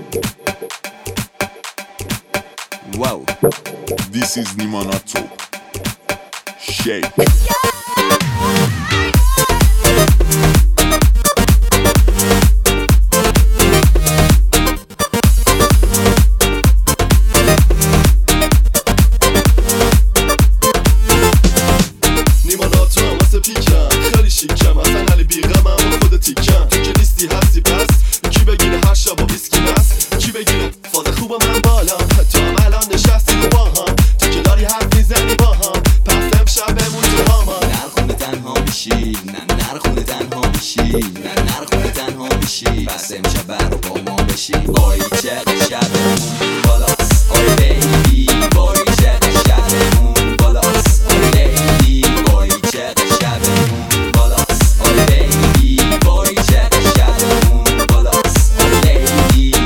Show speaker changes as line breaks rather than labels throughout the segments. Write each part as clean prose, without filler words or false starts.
Wow, this is Nimanato. Shake.
خیلی شیکم اصلا علی بیغمم با خود تیکم تو که نیستی هستی پس کی بگیره هر شب و ویسکی مست کی بگیره فاز خوبم من بالا تو هم الان نشستی رو با هم تو که داری حرف میزنی با هم پس امشب بمون تو هامان
نرخونه تنها میشی نه نرخونه تنها میشی نه نرخونه تنها میشی پس امشب برو با ما بشی آی چقدر شبمون بالاست آی بیبی بای چقدر شبمون بالاست آی لیدی بای چقدر شبمون بالاست آی بیبی بای چقدر شبمون بالاست آی لیدی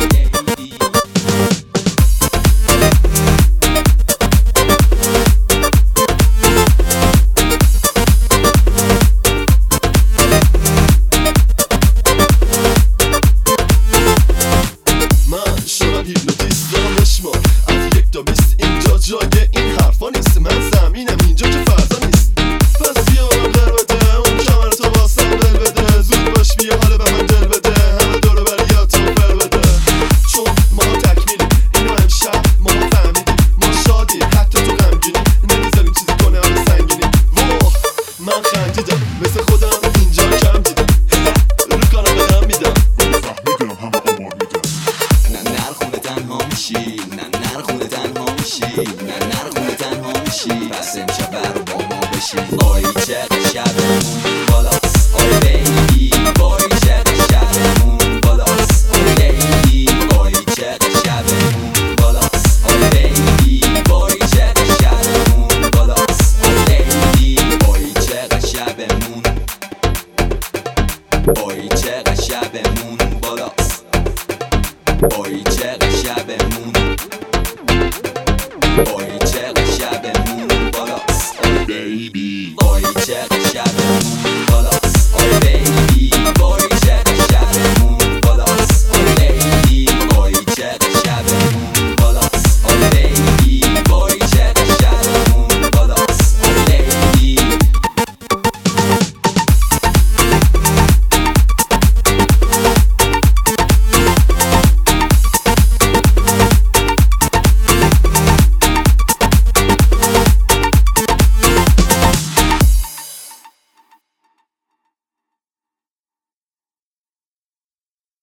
من شدم هیپنوتیست دارم نشمار از یک تا 20 اینجا جای این حرفا نیست من زمینم اینجا که فردا نیست پس بیا من قر بده اون کمر تو واسم دل بده زود باش بیا حالا به من دل بده همه دورو بریا تو پر بده چون ما تکمیلیم اینو امشب ما فهمیدیم ما شادیم حتی تو غمگینی نمیذاریم چیزی کنه حال سنگینی واه من خندیدم مثل خودم اینجا کم دیدم رو کارم بدم میدم
میدونم همه آمار میدم.
نه نرخونه تنها میشی نه نرخونه تنها میشی نه نرخونه تنها میشی پس امشب برو با ما بشی آی چقدر شبمون بالاست آی بیبی بای چقدر شبمون بالاست آی لیدی بای چقدر شبمون بالاست آی بیبی بای چقدر شبمون بالاست آی لیدی بای چقدر شبمون بای چقدر شبمون بالاست بای